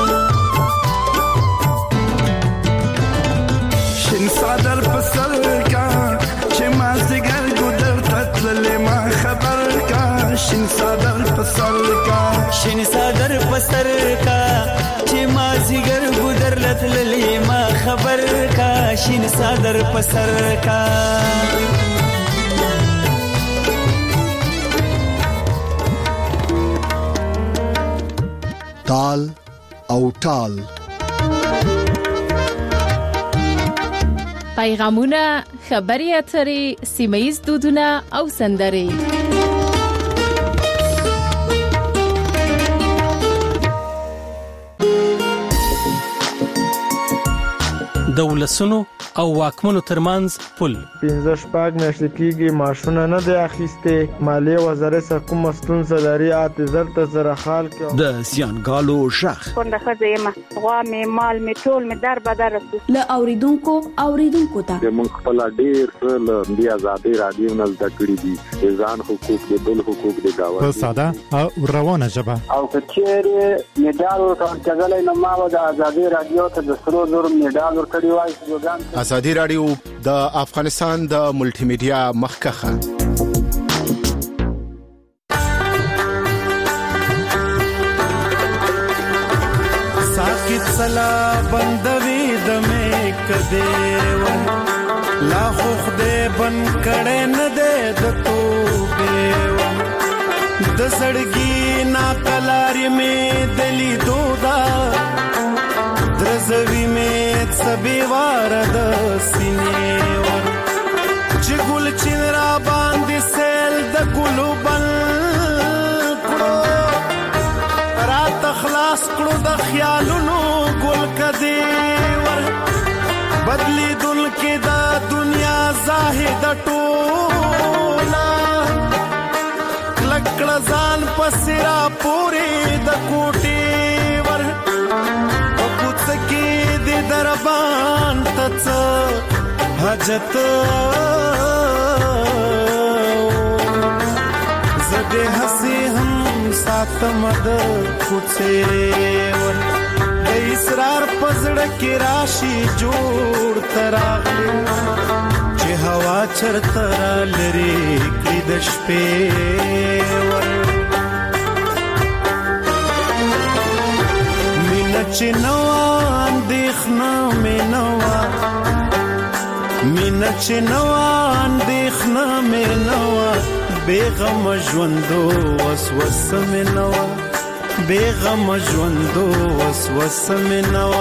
شین صدر پسر کا چې ما زګر ګدر تتل ما خبر کا شین صدر پسر کا شین صدر پسر کا چې ما زګر ګدر لتل ما خبر کا شین صدر پسر کا تال او ټال پیغامونه خبري اترې سیمایي دودونه او سندرې دولسونو او واکمنو ترمنځ پل پنځه شپږ میاشتې کېږي معاشونه نه دی اخیستې مالیې وزارت څخه کومه ستونزه لري اته زر ته زره خال کې د زیانګالو شخ کونډه ښځه یم غوا مې مال مې ټول مې در بدر رسو له اوریدونکو اوریدونکو ته موږ خپل ډېر له دی آزادي رادیو نه زده کړې دي ځان حقوق د بل حقوق د گاوند په ساده او روانه ژبه او کچېره میډال ورکړل نو ما د آزادي رادیو ته د سرو زر میډال ورکړی وای ازادي رادیو د افغانستان د ملټي میډیا مخکخه ساکت سلا بندوي د مې کدی ور لا خو خدای بن کړه نه دې د توبې ور د سړګي نا کلاري مې دلی دودا درزوی مې سبي وار د سینې ور چې ګل چنرا باندې سیل د ګلو بل کړو رات خلاص کړو د خیالونو ګل کدی ور بدلی دل کې دا دنیا زاهد ټولا لکړه ځان پسرا پوری د کوټي ور او پوڅ کې د دربان تڅ حاجت زده هسي هم ساتم د کوڅه ور د اسرار پزړه کې راشي جوړ تراغلي چې هوا چرته لري کې د شپې ور مینه چې نو اندېښنه مې نو مینه چې نو اندېښنه مې نو بیغم ژوندو وسوسه مې نو بیغم ژوندو وسوسه مې نو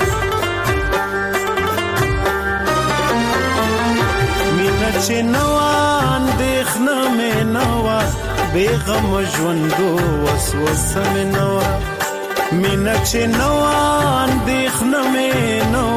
مینه چې نو اندېښنه مې نو بیغم ژوندو وسوسه مې نو مینه چې نو اندېښنه مې نو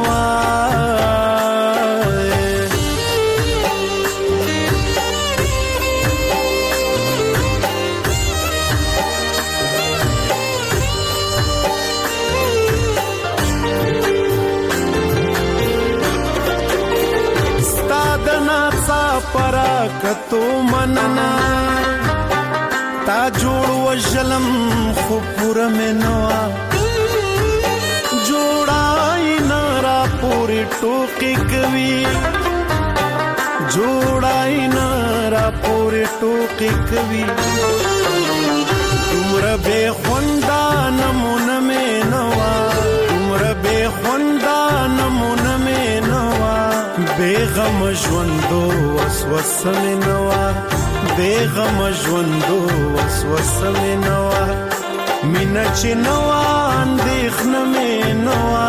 پرا کتو مننا تا جوړ وجلم خو پور میں نوا جوړای نارا پوری ټوکی کوي جوړای نارا پوری ټوکی کوي عمر به خوندا نمونه میں نوا عمر به خوندا نمونه میں نوا بیغم ژوندو وسوسه مې نوا بیغم ژوندو وسوسه مې نوا مینه چې نوا اندېښنه مې نوا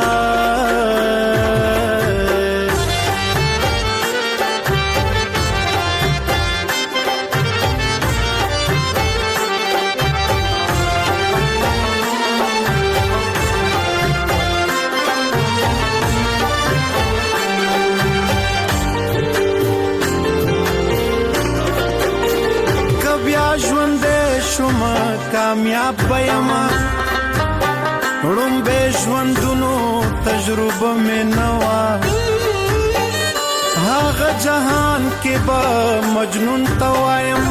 کامیاب بیما روم به ژوندونو تجربه مې نوا هغه جهان کې به مجنون توایم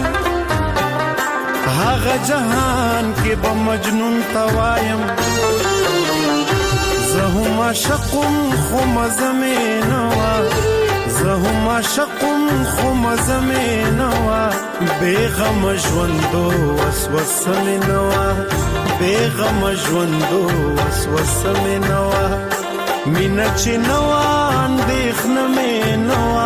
هغه جهان کې به مجنون توایم زه هم عاشقم خو مزه مې نوا زه هم عاشقم خو مزه مې نوا بیغم ژوندو وسوسه مې نوا بیغم ژوندو وسوسه مې نوا مینه چې نوا اندېښنه مې نوا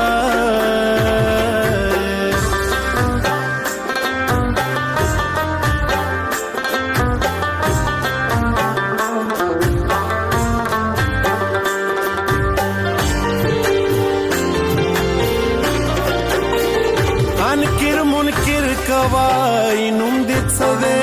کوای نوم دې څه دی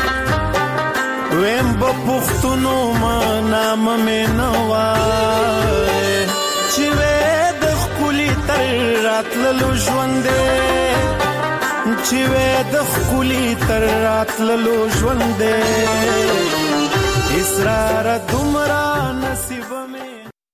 ویم به پښتونو ما نام مې نه وای چې وې د ښکلي تر راتللو ژوند دی چې وې د ښکلي تر راتللو ژوند دی اسرار دومره نصیب